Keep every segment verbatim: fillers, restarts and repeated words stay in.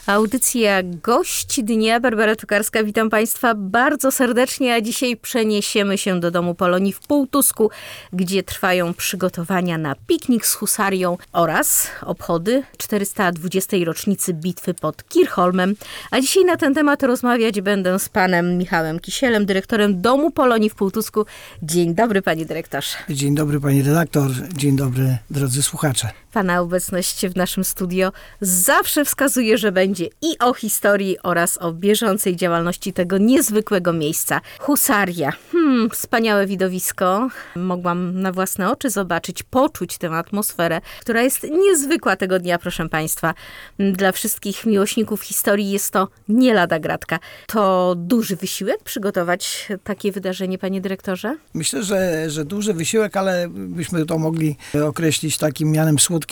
Audycja Gość Dnia. Barbara Tokarska, witam Państwa bardzo serdecznie, a dzisiaj przeniesiemy się do Domu Polonii w Półtusku, gdzie trwają przygotowania na piknik z husarią oraz obchody czterysta dwudziestej rocznicy bitwy pod Kirchholmem. A dzisiaj na ten temat rozmawiać będę z panem Michałem Kisielem, dyrektorem Domu Polonii w Półtusku. Dzień dobry, panie dyrektorze. Dzień dobry, pani redaktor. Dzień dobry, drodzy słuchacze. Pana obecność w naszym studio zawsze wskazuje, że będzie i o historii oraz o bieżącej działalności tego niezwykłego miejsca. Husaria. Hmm, wspaniałe widowisko. Mogłam na własne oczy zobaczyć, poczuć tę atmosferę, która jest niezwykła tego dnia, proszę państwa. Dla wszystkich miłośników historii jest to nie lada gratka. To duży wysiłek przygotować takie wydarzenie, panie dyrektorze? Myślę, że, że duży wysiłek, ale byśmy to mogli określić takim mianem słodkiego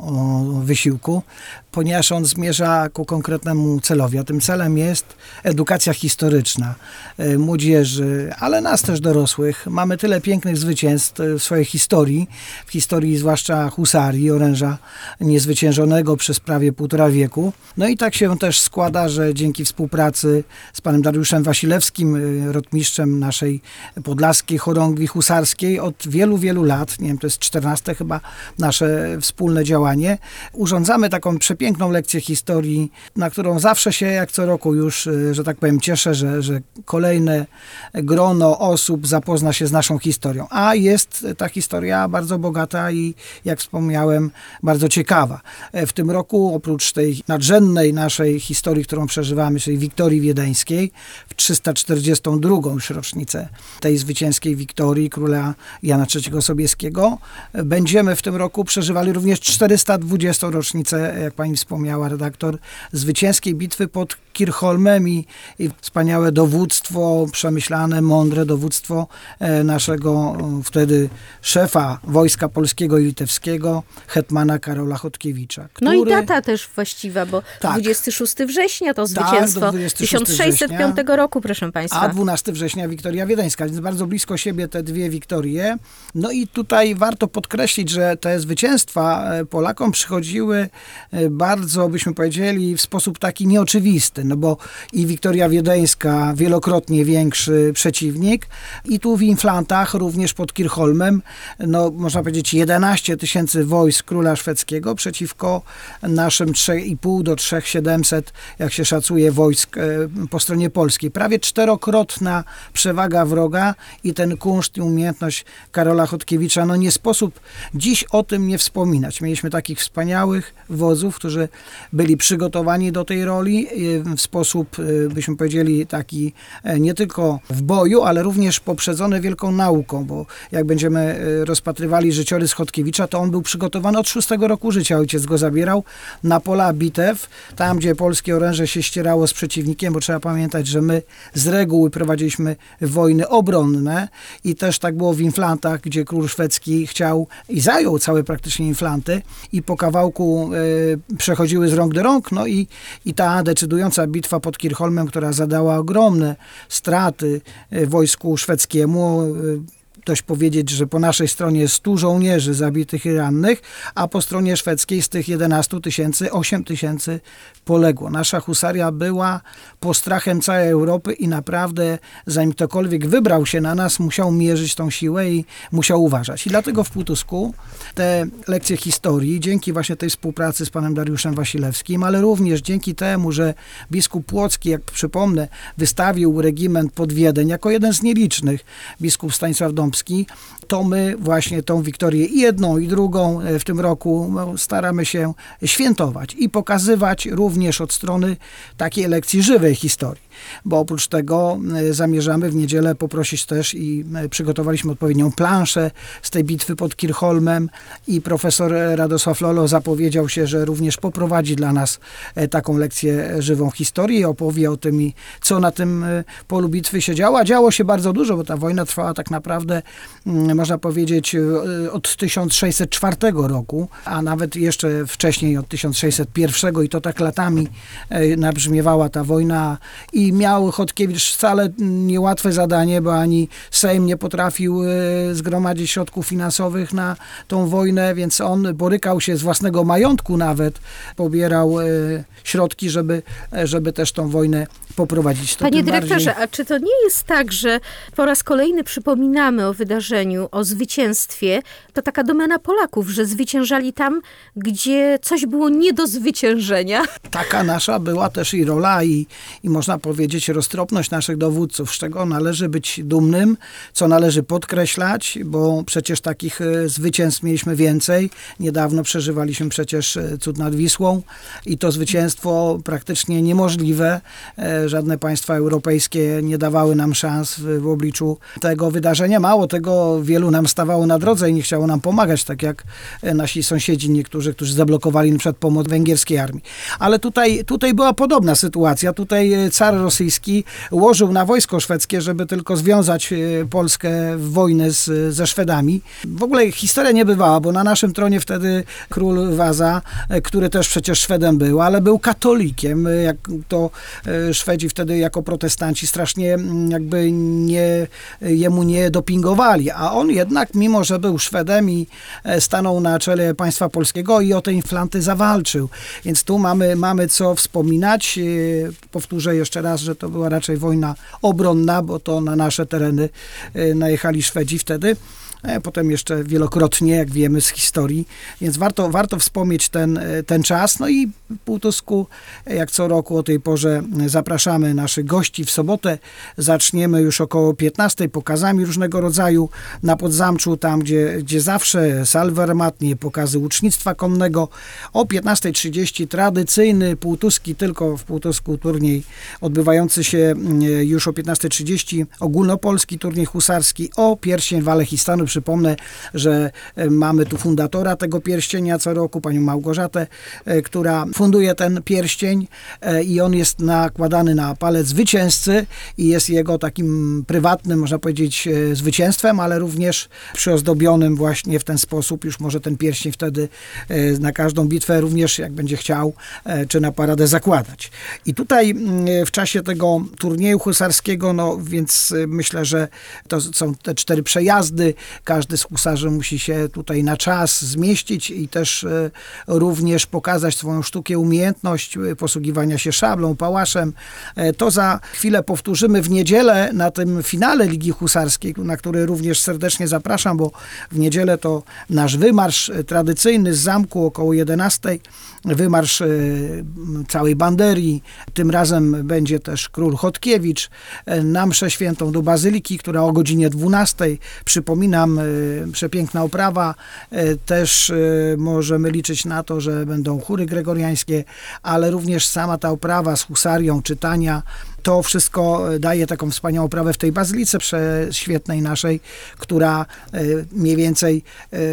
wysiłku, ponieważ on zmierza ku konkretnemu celowi, a tym celem jest edukacja historyczna młodzieży, ale nas też dorosłych. Mamy tyle pięknych zwycięstw w swojej historii, w historii zwłaszcza husarii, oręża niezwyciężonego przez prawie półtora wieku. No i tak się też składa, że dzięki współpracy z panem Dariuszem Wasilewskim, rotmistrzem naszej podlaskiej chorągwi husarskiej, od wielu, wielu lat, nie wiem, to jest czternaste chyba nasze wspólne działanie, urządzamy taką przepiękną lekcję historii, na którą zawsze się, jak co roku już, że tak powiem, cieszę, że, że kolejne grono osób zapozna się z naszą historią. A jest ta historia bardzo bogata i, jak wspomniałem, bardzo ciekawa. W tym roku, oprócz tej nadrzędnej naszej historii, którą przeżywamy, czyli Wiktorii Wiedeńskiej, w trzysta czterdziestą drugą już rocznicę tej zwycięskiej Wiktorii króla Jana trzeciego Sobieskiego, będziemy w tym roku przeżywali również czterysta dwudziestą rocznicę, jak pani wspomniała, redaktor, zwycięskiej bitwy pod Kirchholmem i, i wspaniałe dowództwo, przemyślane, mądre dowództwo e, naszego e, wtedy szefa Wojska Polskiego i Litewskiego, hetmana Karola Chodkiewicza. Który... No i data też właściwa, bo tak. dwudziestego szóstego września to zwycięstwo tak, tysiąc sześćset piątego roku, proszę państwa. A dwunastego września Wiktoria Wiedeńska, więc bardzo blisko siebie te dwie Wiktorie. No i tutaj warto podkreślić, że te zwycięstwa Polakom przychodziły bardzo, byśmy powiedzieli, w sposób taki nieoczywisty, no bo i Wiktoria Wiedeńska, wielokrotnie większy przeciwnik, i tu w Inflantach, również pod Kirchholmem, no można powiedzieć jedenaście tysięcy wojsk króla szwedzkiego przeciwko naszym trzy i pół do trzy tysiące siedemset, jak się szacuje, wojsk po stronie polskiej. Prawie czterokrotna przewaga wroga i ten kunszt i umiejętność Karola Chodkiewicza, no nie sposób dziś o tym nie wspominać. Mieliśmy takich wspaniałych wodzów, którzy byli przygotowani do tej roli w sposób, byśmy powiedzieli, taki nie tylko w boju, ale również poprzedzony wielką nauką, bo jak będziemy rozpatrywali życiorys Chodkiewicza, to on był przygotowany od szóstego roku życia. Ojciec go zabierał na pola bitew, tam gdzie polskie oręże się ścierało z przeciwnikiem, bo trzeba pamiętać, że my z reguły prowadziliśmy wojny obronne i też tak było w Inflantach, gdzie król szwedzki chciał i zajął całe praktycznie Inflanty i po kawałku y, przechodziły z rąk do rąk, no i, i ta decydująca bitwa pod Kirchholmem, która zadała ogromne straty y, wojsku szwedzkiemu, y, dość powiedzieć, że po naszej stronie jest stu żołnierzy zabitych i rannych, a po stronie szwedzkiej z tych jedenastu tysięcy osiem tysięcy poległo. Nasza husaria była postrachem całej Europy i naprawdę, zanim ktokolwiek wybrał się na nas, musiał mierzyć tą siłę i musiał uważać. I dlatego w Półtusku te lekcje historii, dzięki właśnie tej współpracy z panem Dariuszem Wasilewskim, ale również dzięki temu, że biskup Płocki, jak przypomnę, wystawił regiment pod Wiedeń jako jeden z nielicznych, biskup Stanisław Dąbski, to my właśnie tą Wiktorię i jedną, i drugą w tym roku no, staramy się świętować i pokazywać również od strony takiej lekcji żywej historii. Bo oprócz tego zamierzamy w niedzielę poprosić też i przygotowaliśmy odpowiednią planszę z tej bitwy pod Kirchholmem i profesor Radosław Lolo zapowiedział się, że również poprowadzi dla nas taką lekcję żywą historii i opowie o tym, co na tym polu bitwy się działo. A działo się bardzo dużo, bo ta wojna trwała tak naprawdę można powiedzieć, od tysiąc sześćset czwartego roku, a nawet jeszcze wcześniej od tysiąc sześćset pierwszego i to tak latami nabrzmiewała ta wojna i miał Chodkiewicz wcale niełatwe zadanie, bo ani Sejm nie potrafił zgromadzić środków finansowych na tą wojnę, więc on borykał się z własnego majątku nawet, pobierał środki, żeby, żeby też tą wojnę poprowadzić. To Panie dyrektorze, bardziej... a czy to nie jest tak, że po raz kolejny przypominamy o wydarzeniu, o zwycięstwie? To taka domena Polaków, że zwyciężali tam, gdzie coś było nie do zwyciężenia. Taka nasza była też i rola i, i można powiedzieć roztropność naszych dowódców, z czego należy być dumnym, co należy podkreślać, bo przecież takich zwycięstw mieliśmy więcej. Niedawno przeżywaliśmy przecież cud nad Wisłą i to zwycięstwo praktycznie niemożliwe. Żadne państwa europejskie nie dawały nam szans w, w obliczu tego wydarzenia. Mało tego, wielu nam stawało na drodze i nie chciało nam pomagać, tak jak nasi sąsiedzi niektórzy, którzy zablokowali na przykład pomoc węgierskiej armii. Ale tutaj, tutaj była podobna sytuacja. Tutaj car rosyjski łożył na wojsko szwedzkie, żeby tylko związać Polskę w wojnę z, ze Szwedami. W ogóle historia nie bywała, bo na naszym tronie wtedy król Waza, który też przecież Szwedem był, ale był katolikiem, jak to Szwedzi wtedy jako protestanci strasznie jakby nie, jemu nie dopingowali, a on jednak, mimo że był Szwedem i stanął na czele państwa polskiego i o te inflanty zawalczył. Więc tu mamy, mamy co wspominać. Powtórzę jeszcze raz, że to była raczej wojna obronna, bo to na nasze tereny najechali Szwedzi wtedy. Potem jeszcze wielokrotnie, jak wiemy z historii, więc warto, warto wspomnieć ten, ten czas. No i w Półtusku, jak co roku o tej porze zapraszamy naszych gości. W sobotę zaczniemy już około piętnastej pokazami różnego rodzaju na Podzamczu, tam gdzie, gdzie zawsze salwermatnie pokazy łucznictwa konnego. O piętnastej trzydzieści tradycyjny półtuski, tylko w Półtusku turniej odbywający się już o piętnastej trzydzieści, ogólnopolski turniej husarski o pierścień Walechistanu. Przypomnę, że mamy tu fundatora tego pierścienia co roku, panią Małgorzatę, która funduje ten pierścień i on jest nakładany na palec zwycięzcy i jest jego takim prywatnym, można powiedzieć, zwycięstwem, ale również przyozdobionym właśnie w ten sposób. Już może ten pierścień wtedy na każdą bitwę również, jak będzie chciał, czy na paradę zakładać. I tutaj w czasie tego turnieju husarskiego, no więc myślę, że to są te cztery przejazdy. Każdy z husarzy musi się tutaj na czas zmieścić i też również pokazać swoją sztukę, umiejętność posługiwania się szablą, pałaszem. To za chwilę powtórzymy w niedzielę na tym finale Ligi Husarskiej, na który również serdecznie zapraszam, bo w niedzielę to nasz wymarsz tradycyjny z zamku około jedenastej. Wymarsz całej banderii. Tym razem będzie też król Chodkiewicz na mszę świętą do Bazyliki, która o godzinie dwunastej. Przypominam, przepiękna oprawa. Też możemy liczyć na to, że będą chóry gregoriańskie, ale również sama ta oprawa z husarią, czytania, to wszystko daje taką wspaniałą oprawę w tej bazylice prześwietnej naszej, która mniej więcej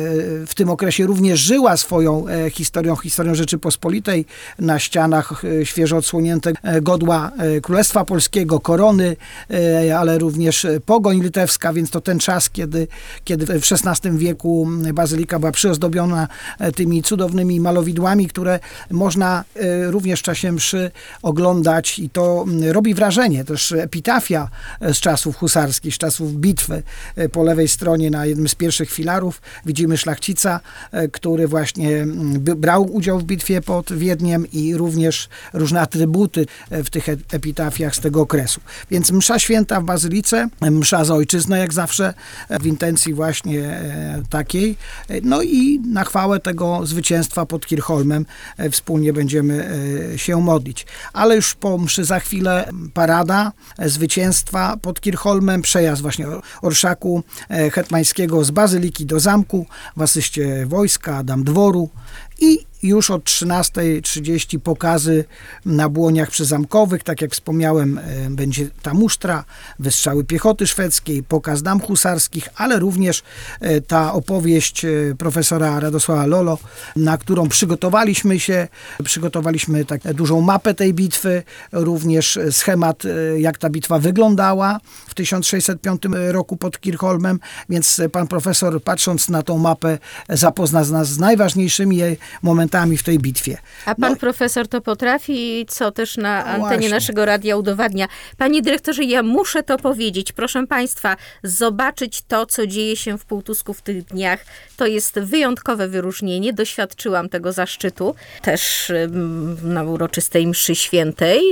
w tym okresie również żyła swoją historią, historią Rzeczypospolitej. Na ścianach świeżo odsłonięte godła Królestwa Polskiego, korony, ale również pogoń litewska, więc to ten czas, kiedy, kiedy w szesnastym wieku bazylika była przyozdobiona tymi cudownymi malowidłami, które można również w czasie mszy oglądać i to robi wrażenie. Też epitafia z czasów husarskich, z czasów bitwy. Po lewej stronie na jednym z pierwszych filarów widzimy szlachcica, który właśnie brał udział w bitwie pod Wiedniem i również różne atrybuty w tych epitafiach z tego okresu. Więc msza święta w bazylice, msza za ojczyznę jak zawsze, w intencji właśnie takiej. No i na chwałę tego zwycięstwa pod Kirchholmem wspólnie będziemy się modlić. Ale już po mszy za chwilę parada zwycięstwa pod Kirchholmem, przejazd właśnie orszaku hetmańskiego z bazyliki do zamku w asyście wojska, dam dworu i już od trzynastej trzydzieści pokazy na Błoniach Przyzamkowych. Tak jak wspomniałem, będzie ta musztra, wystrzały piechoty szwedzkiej, pokaz dam husarskich, ale również ta opowieść profesora Radosława Lolo, na którą przygotowaliśmy się. Przygotowaliśmy tak dużą mapę tej bitwy, również schemat, jak ta bitwa wyglądała w tysiąc sześćset piątym roku pod Kirchholmem, więc pan profesor, patrząc na tą mapę, zapozna nas z najważniejszymi momentami w tej bitwie. A pan no, profesor to potrafi, co też na antenie właśnie. naszego radia udowadnia. Panie dyrektorze, ja muszę to powiedzieć. Proszę państwa, zobaczyć to, co dzieje się w Półtusku w tych dniach. To jest wyjątkowe wyróżnienie. Doświadczyłam tego zaszczytu. Też na uroczystej mszy świętej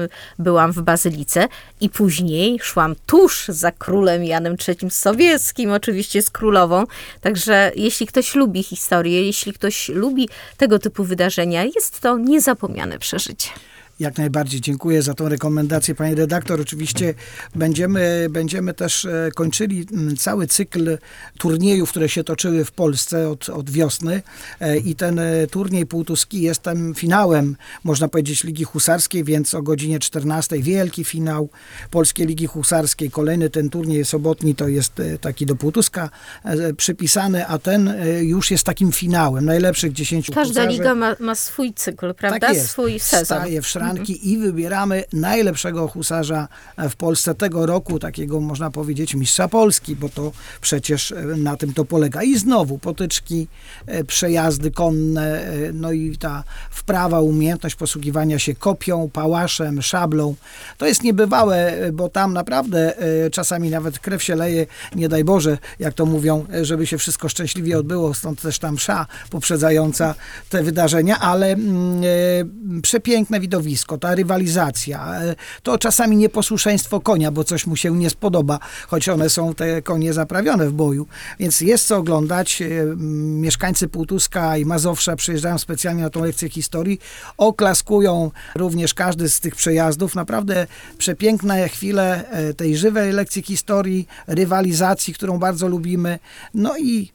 byłam w Bazylice i później szłam tuż za królem Janem trzecim Sobieskim, oczywiście z królową. Także jeśli ktoś lubi historię, jeśli ktoś lubi tego typu wydarzenia, jest to niezapomniane przeżycie. Jak najbardziej dziękuję za tą rekomendację, pani redaktor. Oczywiście będziemy, będziemy też kończyli cały cykl turniejów, które się toczyły w Polsce od, od wiosny i ten turniej półtuski jest tam finałem, można powiedzieć, Ligi Husarskiej, więc o godzinie czternastej wielki finał Polskiej Ligi Husarskiej. Kolejny ten turniej sobotni to jest taki do Półtuska przypisany, a ten już jest takim finałem najlepszych dziesięciu Każda husarzy. liga ma, ma swój cykl, prawda? Tak jest. Swój sezon. Staje w szranki i wybieramy najlepszego husarza w Polsce tego roku, takiego można powiedzieć mistrza Polski, bo to przecież na tym to polega. I znowu potyczki, przejazdy konne, no i ta wprawa, umiejętność posługiwania się kopią, pałaszem, szablą. To jest niebywałe, bo tam naprawdę czasami nawet krew się leje, nie daj Boże, jak to mówią, żeby się wszystko szczęśliwie odbyło, stąd też tam msza poprzedzająca te wydarzenia, ale mm, przepiękne widowisko, ta rywalizacja, to czasami nieposłuszeństwo konia, bo coś mu się nie spodoba, choć one są te konie zaprawione w boju, więc jest co oglądać. Mieszkańcy Półtuska i Mazowsza przyjeżdżają specjalnie na tą lekcję historii, oklaskują również każdy z tych przejazdów. Naprawdę przepiękne chwile tej żywej lekcji historii, rywalizacji, którą bardzo lubimy, no i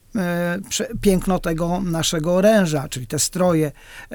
piękno tego naszego oręża, czyli te stroje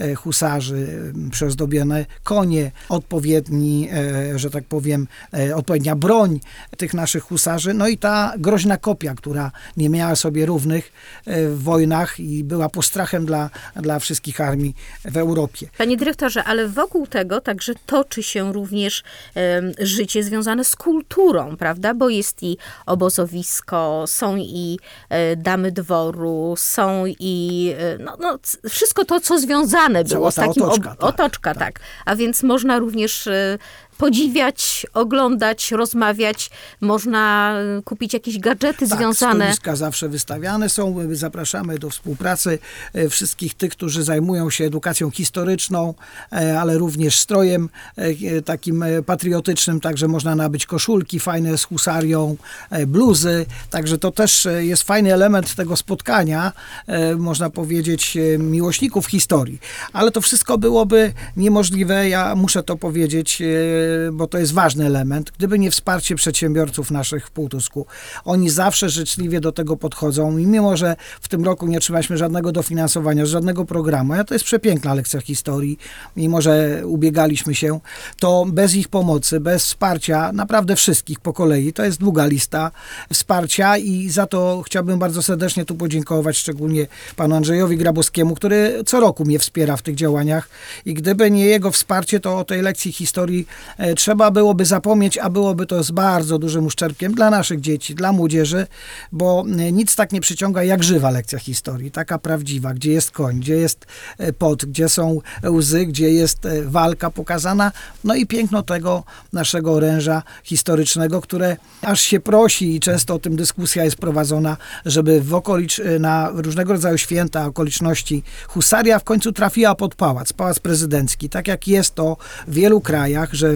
husarzy, przyozdobione konie, odpowiedni, że tak powiem, odpowiednia broń tych naszych husarzy, no i ta groźna kopia, która nie miała sobie równych w wojnach i była postrachem dla, dla wszystkich armii w Europie. Panie dyrektorze, ale wokół tego także toczy się również um, życie związane z kulturą, prawda? Bo jest i obozowisko, są i e, damy dworu, są i no, no, wszystko to, co związane było Cała z ta takim otoczka, ob- tak, otoczka, tak. tak. A więc można również e, podziwiać, oglądać, rozmawiać, można kupić jakieś gadżety tak, związane. Stoiska zawsze wystawiane są. Zapraszamy do współpracy wszystkich tych, którzy zajmują się edukacją historyczną, ale również strojem takim patriotycznym, także można nabyć koszulki fajne z husarią, bluzy, także to też jest fajny element tego spotkania, można powiedzieć, miłośników historii. Ale to wszystko byłoby niemożliwe, ja muszę to powiedzieć, bo to jest ważny element, gdyby nie wsparcie przedsiębiorców naszych w Półtusku. Oni zawsze życzliwie do tego podchodzą i mimo, że w tym roku nie otrzymaliśmy żadnego dofinansowania, żadnego programu, a to jest przepiękna lekcja historii, mimo że ubiegaliśmy się, to bez ich pomocy, bez wsparcia naprawdę wszystkich po kolei, to jest długa lista wsparcia i za to chciałbym bardzo serdecznie tu podziękować, szczególnie panu Andrzejowi Grabowskiemu, który co roku mnie wspiera w tych działaniach i gdyby nie jego wsparcie, to o tej lekcji historii trzeba byłoby zapomnieć, a byłoby to z bardzo dużym uszczerbkiem dla naszych dzieci, dla młodzieży, bo nic tak nie przyciąga jak żywa lekcja historii, taka prawdziwa, gdzie jest koń, gdzie jest pot, gdzie są łzy, gdzie jest walka pokazana, no i piękno tego naszego oręża historycznego, które aż się prosi i często o tym dyskusja jest prowadzona, żeby w okolicz, na różnego rodzaju święta, okoliczności husaria w końcu trafiła pod pałac, pałac prezydencki, tak jak jest to w wielu krajach, że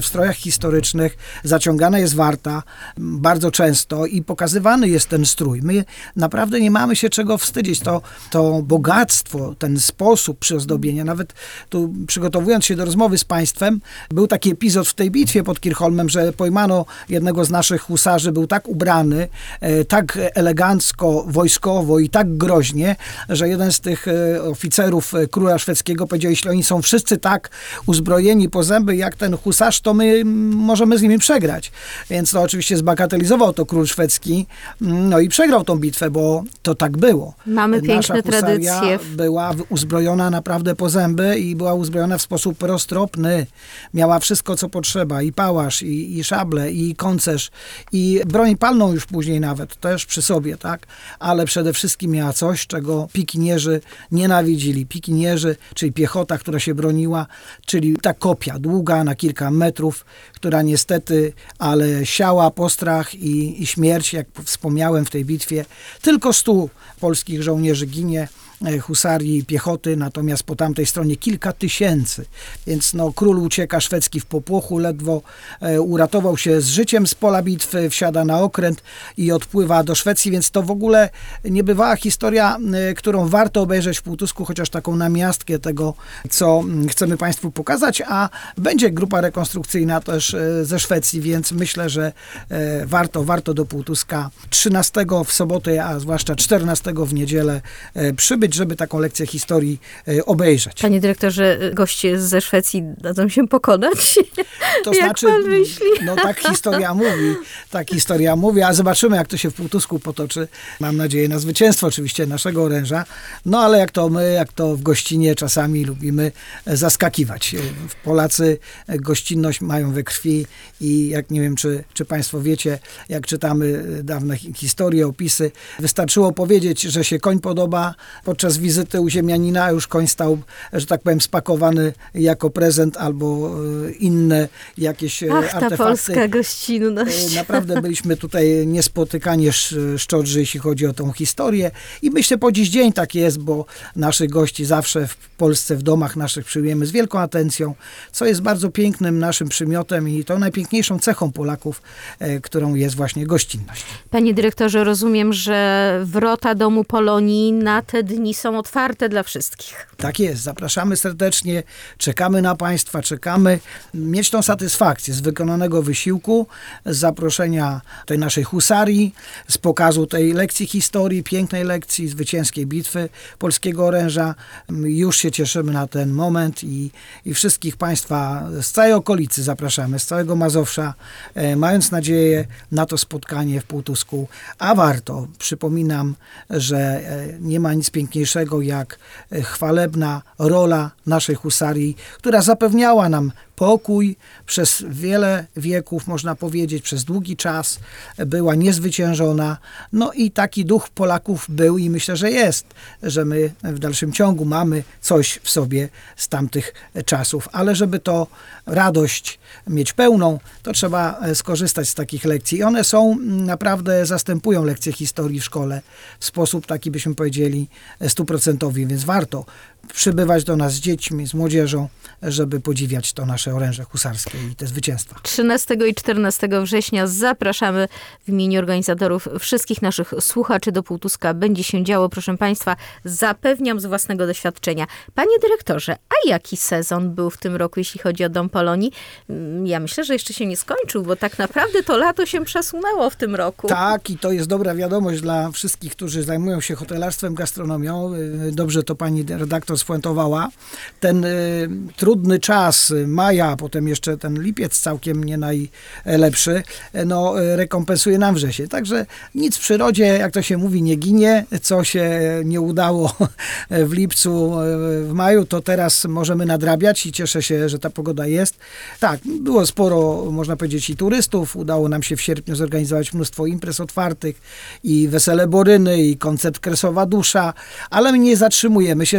w strojach historycznych, zaciągana jest warta bardzo często i pokazywany jest ten strój. My naprawdę nie mamy się czego wstydzić. To, to bogactwo, ten sposób przyozdobienia, nawet tu przygotowując się do rozmowy z państwem, był taki epizod w tej bitwie pod Kirchholmem, że pojmano jednego z naszych husarzy, był tak ubrany, tak elegancko, wojskowo i tak groźnie, że jeden z tych oficerów króla szwedzkiego powiedział, jeśli oni są wszyscy tak uzbrojeni po zęby jak ten husarz, to my możemy z nimi przegrać. Więc to oczywiście zbagatelizował to król szwedzki, no i przegrał tą bitwę, bo to tak było. Mamy Nasza piękne tradycje. była uzbrojona naprawdę po zęby i była uzbrojona w sposób roztropny. Miała wszystko, co potrzeba. I pałasz, i, i szable, i koncerz, i broń palną już później nawet, też przy sobie, tak? Ale przede wszystkim miała coś, czego pikinierzy nienawidzili. Pikinierzy, czyli piechota, która się broniła, czyli ta kopia długa na kilka metrów, która niestety, ale siała postrach i, i śmierć, jak wspomniałem w tej bitwie. Tylko stu polskich żołnierzy ginie, husarii, piechoty, natomiast po tamtej stronie kilka tysięcy. Więc no, król ucieka szwedzki w popłochu, ledwo e, uratował się z życiem z pola bitwy, wsiada na okręt i odpływa do Szwecji, więc to w ogóle niebywała historia, e, którą warto obejrzeć w Półtusku, chociaż taką namiastkę tego, co chcemy Państwu pokazać, a będzie grupa rekonstrukcyjna też e, ze Szwecji, więc myślę, że e, warto, warto do Półtuska trzynastego w sobotę, a zwłaszcza czternastego w niedzielę e, przybyć, żeby taką lekcję historii e, obejrzeć. Panie dyrektorze, goście ze Szwecji dadzą się pokonać? To jak znaczy, pan myśli? no tak historia mówi, tak historia mówi, a zobaczymy, jak to się w Półtusku potoczy. Mam nadzieję na zwycięstwo oczywiście naszego oręża, no ale jak to my, jak to w gościnie czasami lubimy zaskakiwać. Polacy gościnność mają we krwi i jak nie wiem, czy, czy państwo wiecie, jak czytamy dawne historie, opisy, wystarczyło powiedzieć, że się koń podoba. Podczas wizyty u ziemianina już koń stał, że tak powiem, spakowany jako prezent albo inne jakieś Ach, artefakty. ta polska gościnność. Naprawdę byliśmy tutaj niespotykanie szczodrzy, jeśli chodzi o tą historię i myślę, po dziś dzień tak jest, bo naszych gości zawsze w Polsce, w domach naszych przyjmujemy z wielką atencją, co jest bardzo pięknym naszym przymiotem i to najpiękniejszą cechą Polaków, którą jest właśnie gościnność. Panie dyrektorze, rozumiem, że wrota Domu Polonii na te dni są otwarte dla wszystkich. Tak jest, zapraszamy serdecznie, czekamy na Państwa, czekamy mieć tą satysfakcję z wykonanego wysiłku, z zaproszenia tej naszej husarii, z pokazu tej lekcji historii, pięknej lekcji zwycięskiej bitwy polskiego oręża. Już się cieszymy na ten moment i, i wszystkich Państwa z całej okolicy zapraszamy, z całego Mazowsza, e, mając nadzieję na to spotkanie w Półtusku. A warto, przypominam, że e, nie ma nic piękniejszego jak chwalebna rola naszej husarii, która zapewniała nam pokój przez wiele wieków, można powiedzieć, przez długi czas była niezwyciężona. No i taki duch Polaków był i myślę, że jest, że my w dalszym ciągu mamy coś w sobie z tamtych czasów. Ale żeby to radość mieć pełną, to trzeba skorzystać z takich lekcji. I one są, naprawdę zastępują lekcje historii w szkole w sposób taki, byśmy powiedzieli, stuprocentowy, więc warto przybywać do nas z dziećmi, z młodzieżą, żeby podziwiać to nasze oręże husarskie i te zwycięstwa. trzynastego i czternastego września zapraszamy w imieniu organizatorów wszystkich naszych słuchaczy do Półtuska. Będzie się działo, proszę Państwa, zapewniam z własnego doświadczenia. Panie dyrektorze, a jaki sezon był w tym roku, jeśli chodzi o Dom Polonii? Ja myślę, że jeszcze się nie skończył, bo tak naprawdę to lato się przesunęło w tym roku. Tak, i to jest dobra wiadomość dla wszystkich, którzy zajmują się hotelarstwem, gastronomią. Dobrze to pani redaktor spuentowała. Ten y, trudny czas maja, a potem jeszcze ten lipiec całkiem nie najlepszy, no rekompensuje nam wrzesień. Także nic w przyrodzie, jak to się mówi, nie ginie. Co się nie udało w lipcu, w maju, to teraz możemy nadrabiać i cieszę się, że ta pogoda jest. Tak, było sporo, można powiedzieć, i turystów. Udało nam się w sierpniu zorganizować mnóstwo imprez otwartych i Wesele Boryny, i koncert Kresowa Dusza, ale my nie zatrzymujemy się. Za tydzień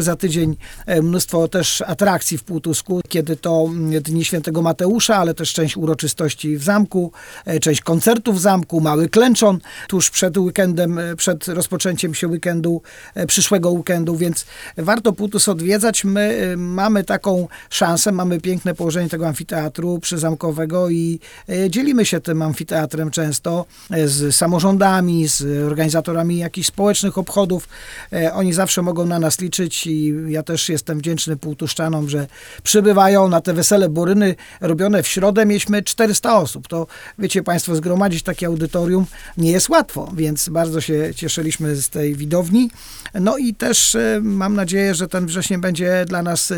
dzień mnóstwo też atrakcji w Półtusku, kiedy to Dni Świętego Mateusza, ale też część uroczystości w zamku, część koncertów w zamku, mały klęczon tuż przed weekendem, przed rozpoczęciem się weekendu, przyszłego weekendu, więc warto Półtus odwiedzać. My mamy taką szansę, mamy piękne położenie tego amfiteatru przyzamkowego i dzielimy się tym amfiteatrem często z samorządami, z organizatorami jakichś społecznych obchodów. Oni zawsze mogą na nas liczyć i ja też jestem wdzięczny półtuszczanom, że przybywają na te wesele Boryny robione w środę. Mieliśmy czterysta osób. To wiecie państwo, zgromadzić takie audytorium nie jest łatwo, więc bardzo się cieszyliśmy z tej widowni. No i też mam nadzieję, że ten wrzesień będzie dla nas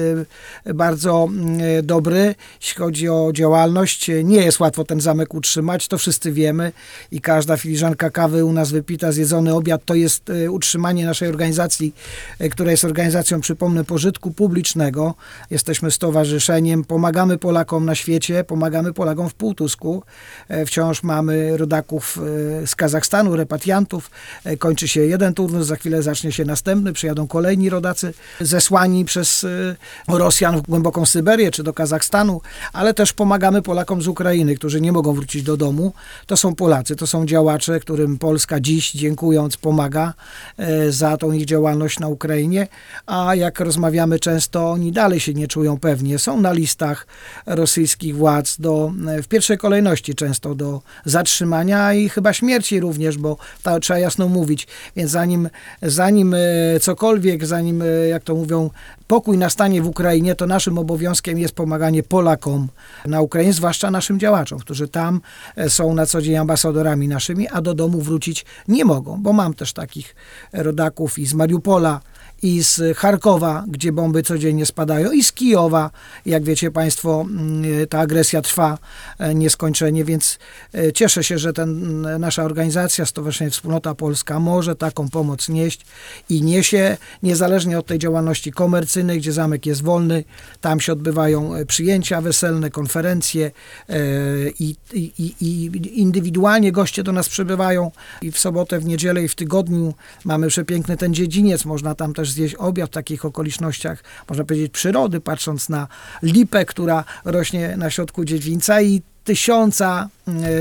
bardzo dobry, jeśli chodzi o działalność. Nie jest łatwo ten zamek utrzymać, to wszyscy wiemy i każda filiżanka kawy u nas wypita, zjedzony obiad, to jest utrzymanie naszej organizacji, która jest organizacją, przypomnę, pożytku publicznego. Jesteśmy stowarzyszeniem, pomagamy Polakom na świecie, pomagamy Polakom w Półtusku. Wciąż mamy rodaków z Kazachstanu, repatriantów. Kończy się jeden turnus, za chwilę zacznie się następny, przyjadą kolejni rodacy zesłani przez Rosjan w głęboką Syberię czy do Kazachstanu, ale też pomagamy Polakom z Ukrainy, którzy nie mogą wrócić do domu. To są Polacy, to są działacze, którym Polska dziś, dziękując, pomaga za tą ich działalność na Ukrainie, a jak rozmawiamy często, oni dalej się nie czują pewnie. Są na listach rosyjskich władz do, w pierwszej kolejności często do zatrzymania i chyba śmierci również, bo to trzeba jasno mówić. Więc zanim, zanim cokolwiek, zanim, jak to mówią, pokój nastanie w Ukrainie, to naszym obowiązkiem jest pomaganie Polakom na Ukrainie, zwłaszcza naszym działaczom, którzy tam są na co dzień ambasadorami naszymi, a do domu wrócić nie mogą, bo mam też takich rodaków i z Mariupola, i z Charkowa, gdzie bomby codziennie spadają, i z Kijowa. Jak wiecie państwo, ta agresja trwa nieskończenie, więc cieszę się, że ten, nasza organizacja, Stowarzyszenie Wspólnota Polska, może taką pomoc nieść i niesie, niezależnie od tej działalności komercyjnej, gdzie zamek jest wolny. Tam się odbywają przyjęcia weselne, konferencje i, i, i indywidualnie goście do nas przybywają. I w sobotę, w niedzielę i w tygodniu mamy przepiękny ten dziedziniec, można tam też zjeść obiad w takich okolicznościach, można powiedzieć, przyrody, patrząc na lipę, która rośnie na środku dziedzińca i tysiąca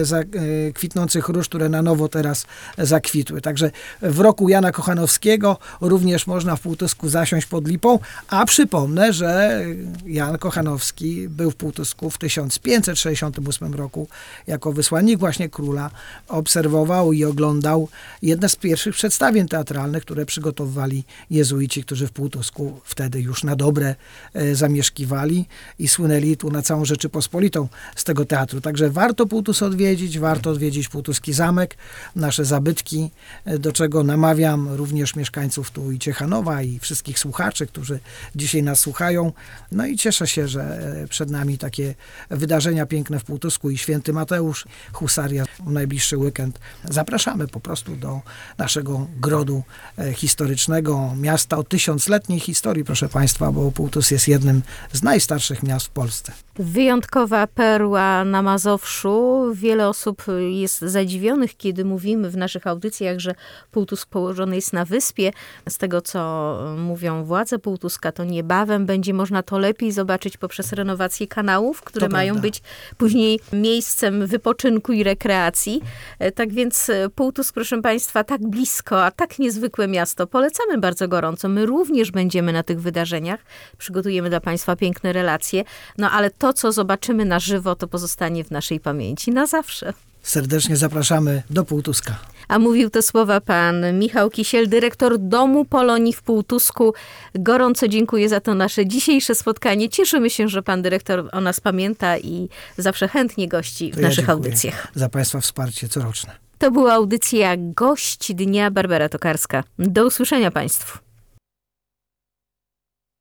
kwitnących róż, które na nowo teraz zakwitły. Także w roku Jana Kochanowskiego również można w Półtusku zasiąść pod lipą, a przypomnę, że Jan Kochanowski był w Półtusku w tysiąc pięćset sześćdziesiątym ósmym roku jako wysłannik właśnie króla, obserwował i oglądał jedne z pierwszych przedstawień teatralnych, które przygotowywali jezuici, którzy w Półtusku wtedy już na dobre zamieszkiwali i słynęli tu na całą Rzeczypospolitą z tego teatru. Także warto Półtus odwiedzić, warto odwiedzić Półtuski Zamek, nasze zabytki, do czego namawiam również mieszkańców tu i Ciechanowa i wszystkich słuchaczy, którzy dzisiaj nas słuchają. No i cieszę się, że przed nami takie wydarzenia piękne w Półtusku i Święty Mateusz, Husaria w najbliższy weekend. Zapraszamy po prostu do naszego grodu historycznego, miasta o tysiącletniej historii, proszę państwa, bo Półtus jest jednym z najstarszych miast w Polsce. Wyjątkowa perła na Mazowszu. Wiele osób jest zadziwionych, kiedy mówimy w naszych audycjach, że Półtusk położony jest na wyspie. Z tego, co mówią władze Półtuska, to niebawem będzie można to lepiej zobaczyć poprzez renowację kanałów, które To mają prawda. być później miejscem wypoczynku i rekreacji. Tak więc Półtusk, proszę państwa, tak blisko, a tak niezwykłe miasto. Polecamy bardzo gorąco. My również będziemy na tych wydarzeniach. Przygotujemy dla państwa piękne relacje. No ale to, co zobaczymy na żywo, to pozostanie w naszej pamięci na zawsze. Serdecznie zapraszamy do Półtuska. A mówił te słowa pan Michał Kisiel, dyrektor Domu Polonii w Półtusku. Gorąco dziękuję za to nasze dzisiejsze spotkanie. Cieszymy się, że pan dyrektor o nas pamięta i zawsze chętnie gości w To ja naszych dziękuję audycjach. za państwa wsparcie coroczne. To była audycja Gość Dnia, Barbara Tokarska. Do usłyszenia państwu.